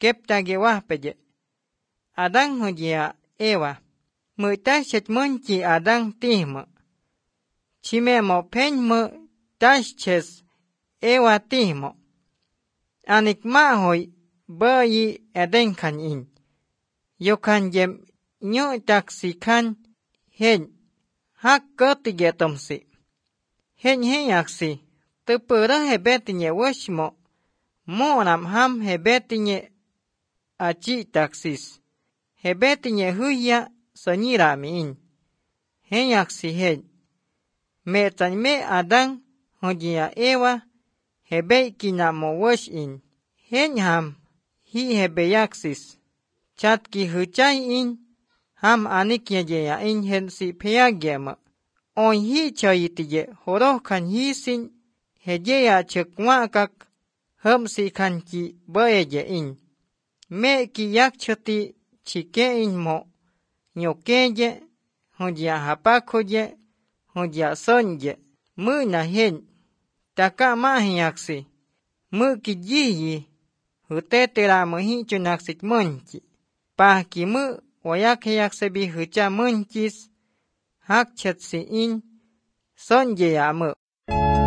keptagewa peye. Adán hoya Eva. Mơ ta chet mơn chi Adán tihmă. Chime mă pen mă taches Eva tihmă. Anik ma hoi bơ yi Eden kan in. Yo kan yem nyo taksi kan hen. Hak götige tomsi. Hen yaksi. Te pura hebetinye washmo. Mo nam ham hebetinye achi taksis. Hebetinye huya sonira min. Hen yaksi hen. Metan me Adán hoya Eva. Hebe kinamo wash in. Hen ham hi hebe yaksis. Chat ki huchay in. Ham anik ya in hen si peagyama. On hi chayitiye horo kan hi sin. Hejeya chekwaakak. Hum si kan ki boye in. Me ki yak choti chike in mo. Nyokeye. Hoya hapakoye. Hoya sonye. Mu na hen. Taka mahi yaksi. Mu ki yiyi. Hutete la mu hi chunaksik munchi. Pa ki mu wayak yaksebi hucha munchis. Hak chatsi in. Sonye ya mu.